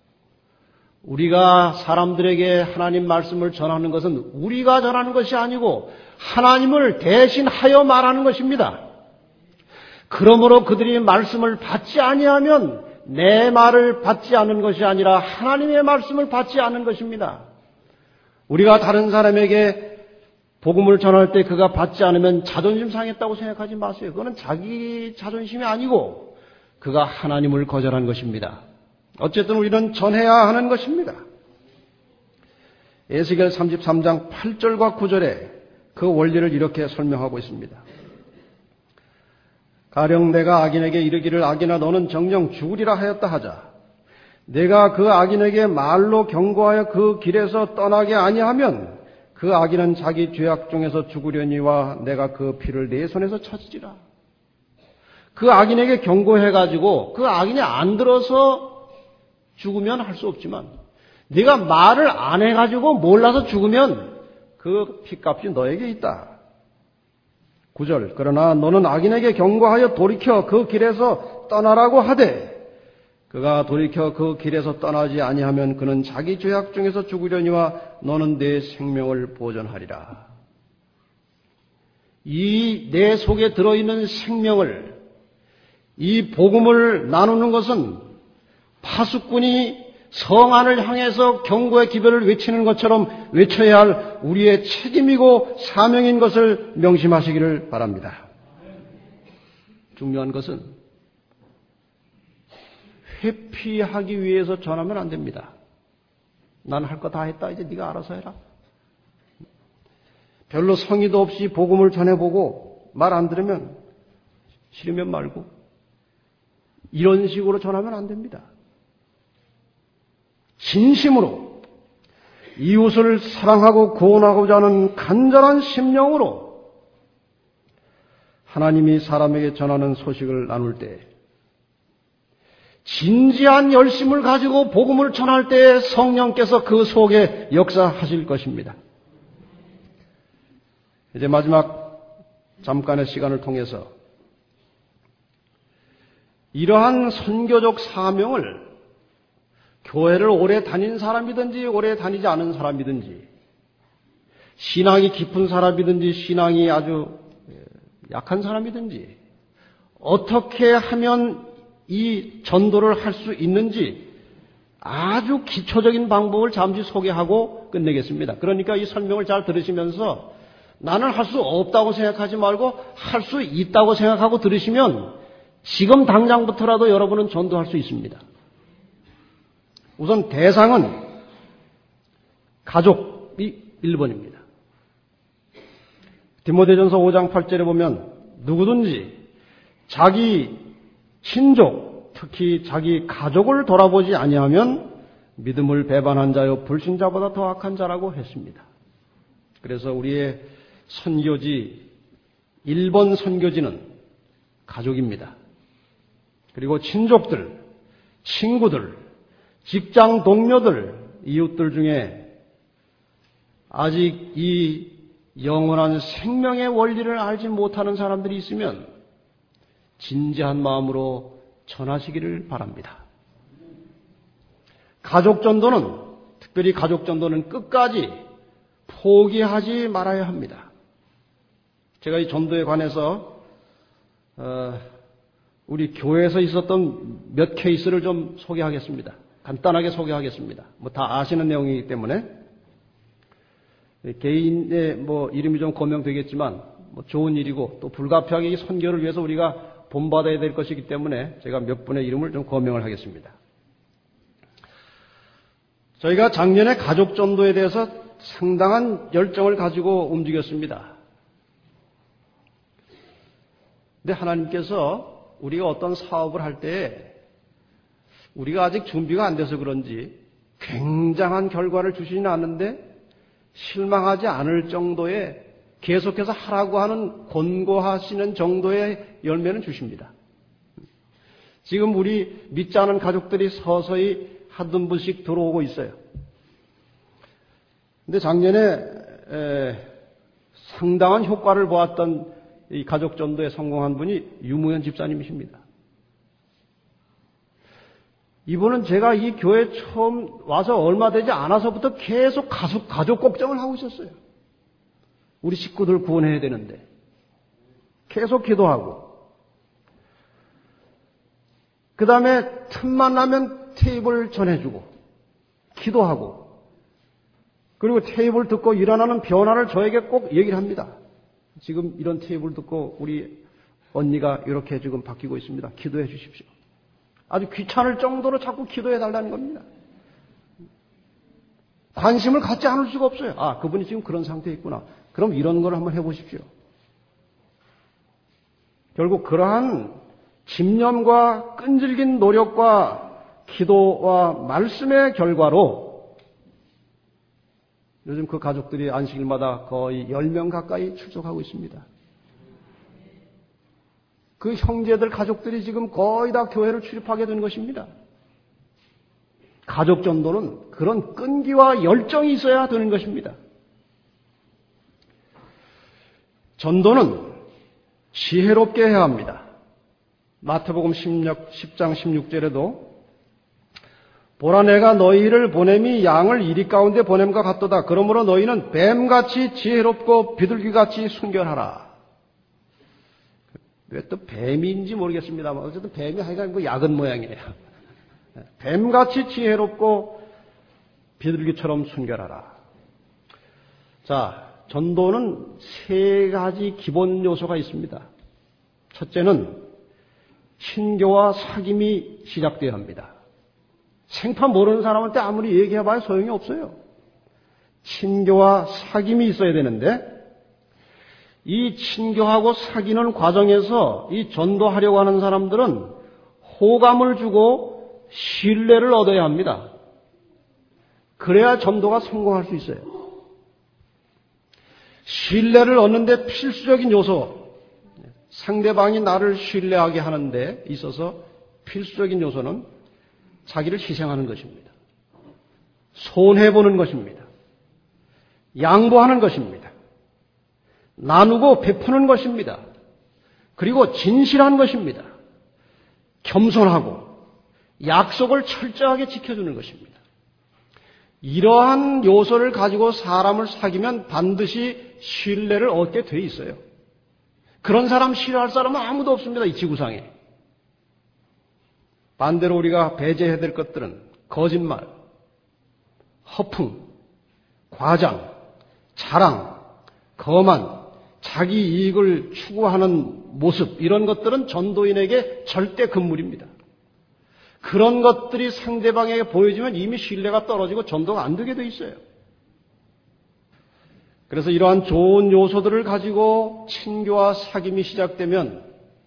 우리가 사람들에게 하나님 말씀을 전하는 것은 우리가 전하는 것이 아니고 하나님을 대신하여 말하는 것입니다. 그러므로 그들이 말씀을 받지 아니하면 내 말을 받지 않는 것이 아니라 하나님의 말씀을 받지 않는 것입니다. 우리가 다른 사람에게 복음을 전할 때 그가 받지 않으면 자존심 상했다고 생각하지 마세요. 그거는 자기 자존심이 아니고 그가 하나님을 거절한 것입니다. 어쨌든 우리는 전해야 하는 것입니다. 에스겔 삼십삼 장 팔 절과 구 절에 그 원리를 이렇게 설명하고 있습니다. 가령 내가 악인에게 이르기를 악인아 너는 정녕 죽으리라 하였다 하자. 내가 그 악인에게 말로 경고하여 그 길에서 떠나게 아니하면 그 악인은 자기 죄악 중에서 죽으려니와 내가 그 피를 내 손에서 찾으리라. 그 악인에게 경고해가지고 그 악인이 안 들어서 죽으면 할 수 없지만 네가 말을 안 해가지고 몰라서 죽으면 그 피값이 너에게 있다. 구 절 그러나 너는 악인에게 경고하여 돌이켜 그 길에서 떠나라고 하되 그가 돌이켜 그 길에서 떠나지 아니하면 그는 자기 죄악 중에서 죽으려니와 너는 내 생명을 보존하리라. 이 내 속에 들어있는 생명을 이 복음을 나누는 것은 파수꾼이 성 안을 향해서 경고의 기별을 외치는 것처럼 외쳐야 할 우리의 책임이고 사명인 것을 명심하시기를 바랍니다. 중요한 것은 회피하기 위해서 전하면 안 됩니다. 난 할 거 다 했다. 이제 네가 알아서 해라. 별로 성의도 없이 복음을 전해보고 말 안 들으면 싫으면 말고 이런 식으로 전하면 안 됩니다. 진심으로 이웃을 사랑하고 구원하고자 하는 간절한 심령으로 하나님이 사람에게 전하는 소식을 나눌 때 진지한 열심을 가지고 복음을 전할 때 성령께서 그 속에 역사하실 것입니다. 이제 마지막 잠깐의 시간을 통해서 이러한 선교적 사명을 교회를 오래 다닌 사람이든지 오래 다니지 않은 사람이든지 신앙이 깊은 사람이든지 신앙이 아주 약한 사람이든지 어떻게 하면 이 전도를 할 수 있는지 아주 기초적인 방법을 잠시 소개하고 끝내겠습니다. 그러니까 이 설명을 잘 들으시면서 나는 할 수 없다고 생각하지 말고 할 수 있다고 생각하고 들으시면 지금 당장부터라도 여러분은 전도할 수 있습니다. 우선 대상은 가족이 일 번입니다. 디모데전서 오 장 팔 절에 보면 누구든지 자기 친족, 특히 자기 가족을 돌아보지 아니하면 믿음을 배반한 자요 불신자보다 더 악한 자라고 했습니다. 그래서 우리의 선교지, 일 번 선교지는 가족입니다. 그리고 친족들, 친구들, 직장 동료들, 이웃들 중에 아직 이 영원한 생명의 원리를 알지 못하는 사람들이 있으면 진지한 마음으로 전하시기를 바랍니다. 가족 전도는, 특별히 가족 전도는 끝까지 포기하지 말아야 합니다. 제가 이 전도에 관해서 어, 우리 교회에서 있었던 몇 케이스를 좀 소개하겠습니다. 간단하게 소개하겠습니다. 뭐 다 아시는 내용이기 때문에 개인의 뭐 이름이 좀 거명되겠지만 뭐 좋은 일이고 또 불가피하게 이 선교를 위해서 우리가 본받아야 될 것이기 때문에 제가 몇 분의 이름을 좀 거명을 하겠습니다. 저희가 작년에 가족 전도에 대해서 상당한 열정을 가지고 움직였습니다. 근데 하나님께서 우리가 어떤 사업을 할 때 우리가 아직 준비가 안 돼서 그런지 굉장한 결과를 주시지는 않는데 실망하지 않을 정도의 계속해서 하라고 하는 권고하시는 정도의 열매는 주십니다. 지금 우리 믿지 않은 가족들이 서서히 한두 분씩 들어오고 있어요. 근데 작년에 에, 상당한 효과를 보았던 이 가족 전도에 성공한 분이 유무현 집사님이십니다. 이분은 제가 이 교회 처음 와서 얼마 되지 않아서부터 계속 가족, 가족 걱정을 하고 있었어요. 우리 식구들 구원해야 되는데 계속 기도하고 그 다음에 틈만 나면 테이블 전해주고 기도하고 그리고 테이블 듣고 일어나는 변화를 저에게 꼭 얘기를 합니다. 지금 이런 테이블 듣고 우리 언니가 이렇게 지금 바뀌고 있습니다. 기도해 주십시오. 아주 귀찮을 정도로 자꾸 기도해 달라는 겁니다. 관심을 갖지 않을 수가 없어요. 아, 그분이 지금 그런 상태에 있구나. 그럼 이런 걸 한번 해보십시오. 결국 그러한 집념과 끈질긴 노력과 기도와 말씀의 결과로 요즘 그 가족들이 안식일마다 거의 열 명 가까이 출석하고 있습니다. 그 형제들 가족들이 지금 거의 다 교회를 출입하게 된 것입니다. 가족 전도는 그런 끈기와 열정이 있어야 되는 것입니다. 전도는 지혜롭게 해야 합니다. 마태복음 십 장 십육 절에도 보라 내가 너희를 보냄이 양을 이리 가운데 보냄과 같도다. 그러므로 너희는 뱀같이 지혜롭고 비둘기같이 순결하라. 왜 또 뱀인지 모르겠습니다만 어쨌든 뱀이 하여간 뭐 약은 모양이에요. 뱀같이 지혜롭고 비둘기처럼 순결하라. 자, 전도는 세 가지 기본 요소가 있습니다. 첫째는 친교와 사귐이 시작되어야 합니다. 생판 모르는 사람한테 아무리 얘기해봐야 소용이 없어요. 친교와 사귐이 있어야 되는데 이 친교하고 사귀는 과정에서 이 전도하려고 하는 사람들은 호감을 주고 신뢰를 얻어야 합니다. 그래야 전도가 성공할 수 있어요. 신뢰를 얻는 데 필수적인 요소, 상대방이 나를 신뢰하게 하는 데 있어서 필수적인 요소는 자기를 희생하는 것입니다. 손해보는 것입니다. 양보하는 것입니다. 나누고 베푸는 것입니다. 그리고 진실한 것입니다. 겸손하고 약속을 철저하게 지켜주는 것입니다. 이러한 요소를 가지고 사람을 사귀면 반드시 신뢰를 얻게 돼 있어요. 그런 사람 싫어할 사람은 아무도 없습니다. 이 지구상에. 반대로 우리가 배제해야 될 것들은 거짓말, 허풍, 과장, 자랑, 거만, 자기 이익을 추구하는 모습, 이런 것들은 전도인에게 절대 금물입니다. 그런 것들이 상대방에게 보여지면 이미 신뢰가 떨어지고 전도가 안 되게 돼 있어요. 그래서 이러한 좋은 요소들을 가지고 친교와 사귐이 시작되면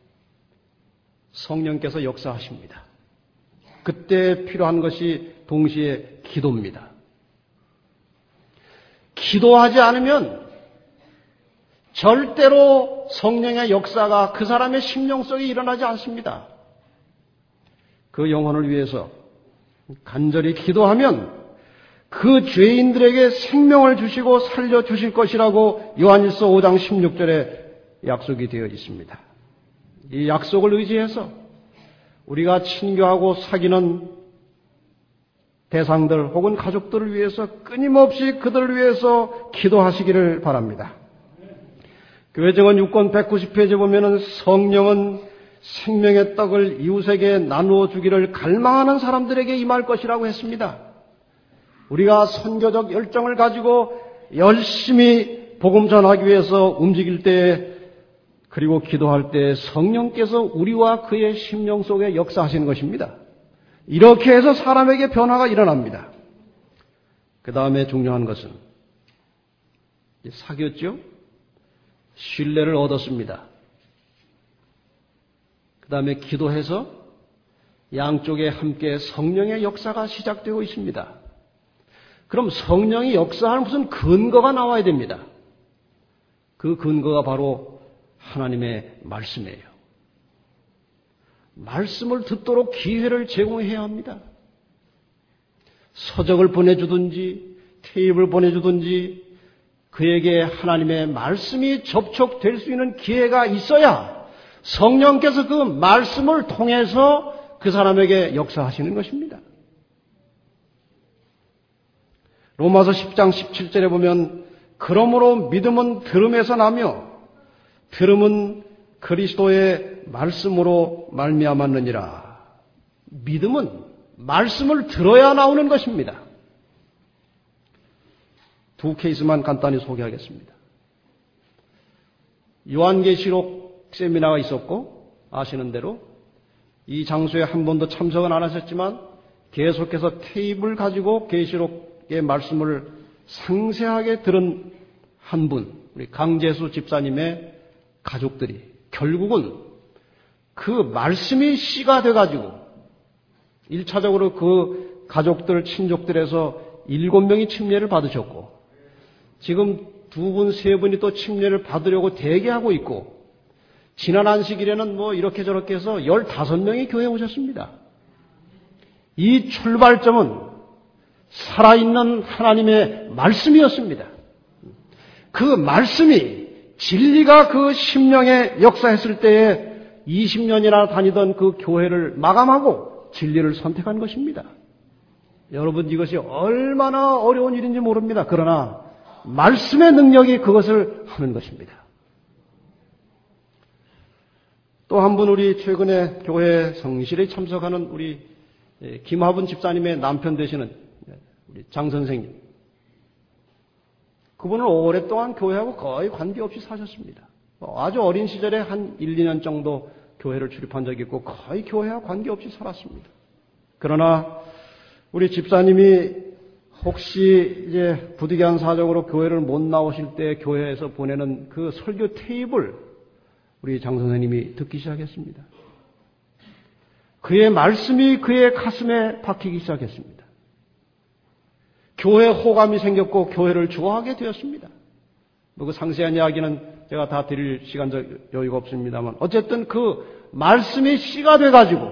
성령께서 역사하십니다. 그때 필요한 것이 동시에 기도입니다. 기도하지 않으면 절대로 성령의 역사가 그 사람의 심령 속에 일어나지 않습니다. 그 영혼을 위해서 간절히 기도하면 그 죄인들에게 생명을 주시고 살려주실 것이라고 요한일서 오 장 십육 절에 약속이 되어 있습니다. 이 약속을 의지해서 우리가 친교하고 사귀는 대상들 혹은 가족들을 위해서 끊임없이 그들을 위해서 기도하시기를 바랍니다. 교회정원 육 권 백구십 페이지에 보면은 성령은 생명의 떡을 이웃에게 나누어 주기를 갈망하는 사람들에게 임할 것이라고 했습니다. 우리가 선교적 열정을 가지고 열심히 복음 전하기 위해서 움직일 때 그리고 기도할 때 성령께서 우리와 그의 심령 속에 역사하시는 것입니다. 이렇게 해서 사람에게 변화가 일어납니다. 그 다음에 중요한 것은 사귀었죠? 신뢰를 얻었습니다. 그 다음에 기도해서 양쪽에 함께 성령의 역사가 시작되고 있습니다. 그럼 성령이 역사할 무슨 근거가 나와야 됩니다. 그 근거가 바로 하나님의 말씀이에요. 말씀을 듣도록 기회를 제공해야 합니다. 서적을 보내주든지 테이프를 보내주든지 그에게 하나님의 말씀이 접촉될 수 있는 기회가 있어야 성령께서 그 말씀을 통해서 그 사람에게 역사하시는 것입니다. 로마서 십 장 십칠 절에 보면 그러므로 믿음은 들음에서 나며 들음은 그리스도의 말씀으로 말미암았느니라. 믿음은 말씀을 들어야 나오는 것입니다. 두 케이스만 간단히 소개하겠습니다. 요한계시록 세미나가 있었고 아시는 대로 이 장소에 한 번도 참석은 안 하셨지만 계속해서 테이프를 가지고 계시록의 말씀을 상세하게 들은 한 분, 우리 강재수 집사님의 가족들이 결국은 그 말씀이 씨가 돼가지고 일 차적으로 그 가족들, 친족들에서 일곱 명이 침례를 받으셨고 지금 두 분, 세 분이 또 침례를 받으려고 대기하고 있고 지난 안식일에는 뭐 이렇게 저렇게 해서 열다섯 명이 교회에 오셨습니다. 이 출발점은 살아있는 하나님의 말씀이었습니다. 그 말씀이 진리가 그 심령에 역사했을 때에 이십 년이나 다니던 그 교회를 마감하고 진리를 선택한 것입니다. 여러분 이것이 얼마나 어려운 일인지 모릅니다. 그러나 말씀의 능력이 그것을 하는 것입니다. 또 한 분 우리 최근에 교회 성실히 참석하는 우리 김화분 집사님의 남편 되시는 우리 장 선생님. 그분은 오랫동안 교회하고 거의 관계없이 사셨습니다. 아주 어린 시절에 한 일, 이 년 정도 교회를 출입한 적이 있고 거의 교회와 관계없이 살았습니다. 그러나 우리 집사님이 혹시 이제 부득이한 사정으로 교회를 못 나오실 때 교회에서 보내는 그 설교 테이블 우리 장 선생님이 듣기 시작했습니다. 그의 말씀이 그의 가슴에 박히기 시작했습니다. 교회 호감이 생겼고 교회를 좋아하게 되었습니다. 뭐 그 상세한 이야기는 제가 다 드릴 시간적 여유가 없습니다만 어쨌든 그 말씀이 씨가 돼가지고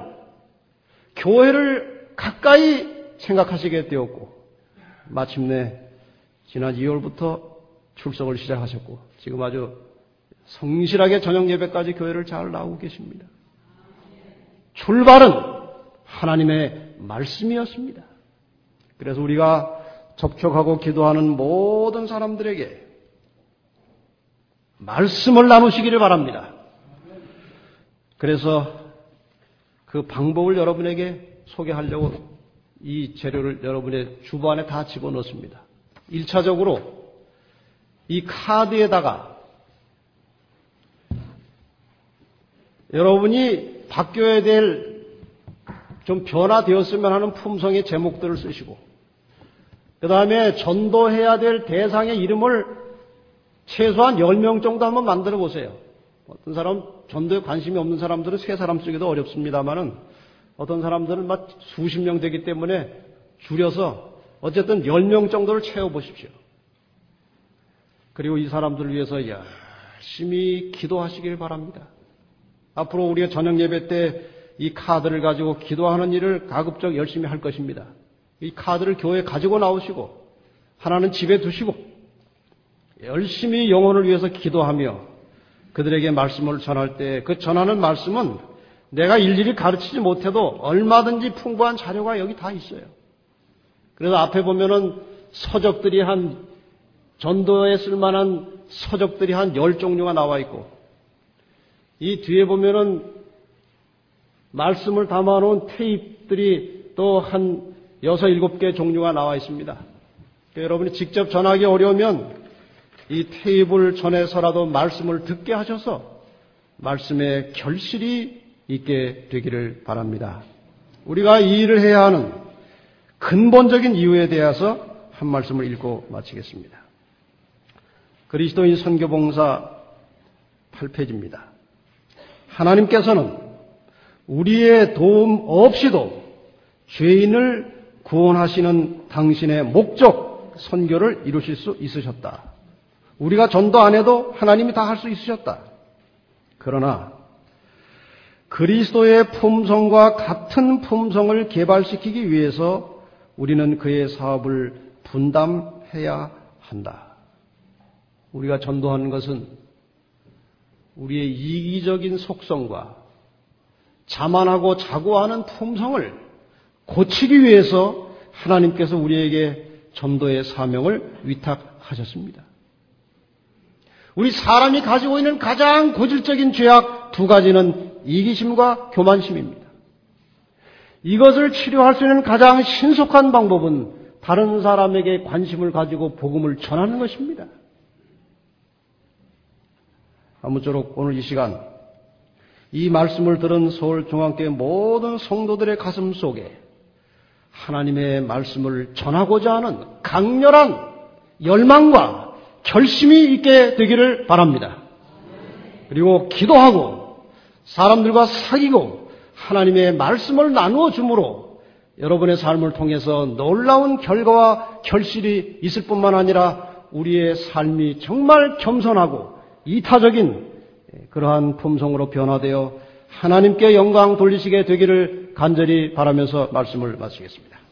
교회를 가까이 생각하시게 되었고 마침내 지난 이월부터 출석을 시작하셨고 지금 아주 성실하게 저녁 예배까지 교회를 잘 나오고 계십니다. 출발은 하나님의 말씀이었습니다. 그래서 우리가 접촉하고 기도하는 모든 사람들에게 말씀을 나누시기를 바랍니다. 그래서 그 방법을 여러분에게 소개하려고 이 재료를 여러분의 주보 안에 다 집어넣습니다. 일 차적으로 이 카드에다가 여러분이 바뀌어야 될 좀 변화되었으면 하는 품성의 제목들을 쓰시고 그 다음에 전도해야 될 대상의 이름을 최소한 열 명 정도 한번 만들어 보세요. 어떤 사람 전도에 관심이 없는 사람들은 세 사람 쓰기도 어렵습니다만은 어떤 사람들은 막 수십 명 되기 때문에 줄여서 어쨌든 열 명 정도를 채워보십시오. 그리고 이 사람들을 위해서 열심히 기도하시길 바랍니다. 앞으로 우리가 저녁 예배 때 이 카드를 가지고 기도하는 일을 가급적 열심히 할 것입니다. 이 카드를 교회에 가지고 나오시고 하나는 집에 두시고 열심히 영혼을 위해서 기도하며 그들에게 말씀을 전할 때 그 전하는 말씀은 내가 일일이 가르치지 못해도 얼마든지 풍부한 자료가 여기 다 있어요. 그래서 앞에 보면은 서적들이 한 전도에 쓸만한 서적들이 한 열 종류가 나와 있고 이 뒤에 보면은 말씀을 담아놓은 테이프들이 또 한 여섯 일곱 개 종류가 나와 있습니다. 그러니까 여러분이 직접 전하기 어려우면 이 테이블 전에서라도 말씀을 듣게 하셔서 말씀에 결실이 있게 되기를 바랍니다. 우리가 이 일을 해야 하는 근본적인 이유에 대해서 한 말씀을 읽고 마치겠습니다. 그리스도인 선교봉사 팔 페이지입니다. 하나님께서는 우리의 도움 없이도 죄인을 구원하시는 당신의 목적 선교를 이루실 수 있으셨다. 우리가 전도 안 해도 하나님이 다 할 수 있으셨다. 그러나 그리스도의 품성과 같은 품성을 개발시키기 위해서 우리는 그의 사업을 분담해야 한다. 우리가 전도하는 것은 우리의 이기적인 속성과 자만하고 자고하는 품성을 고치기 위해서 하나님께서 우리에게 전도의 사명을 위탁하셨습니다. 우리 사람이 가지고 있는 가장 고질적인 죄악 두 가지는 이기심과 교만심입니다. 이것을 치료할 수 있는 가장 신속한 방법은 다른 사람에게 관심을 가지고 복음을 전하는 것입니다. 아무쪼록 오늘 이 시간 이 말씀을 들은 서울중앙교회 모든 성도들의 가슴 속에 하나님의 말씀을 전하고자 하는 강렬한 열망과 결심이 있게 되기를 바랍니다. 그리고 기도하고 사람들과 사귀고 하나님의 말씀을 나누어 주므로 여러분의 삶을 통해서 놀라운 결과와 결실이 있을 뿐만 아니라 우리의 삶이 정말 겸손하고 이타적인 그러한 품성으로 변화되어 하나님께 영광 돌리시게 되기를 간절히 바라면서 말씀을 마치겠습니다.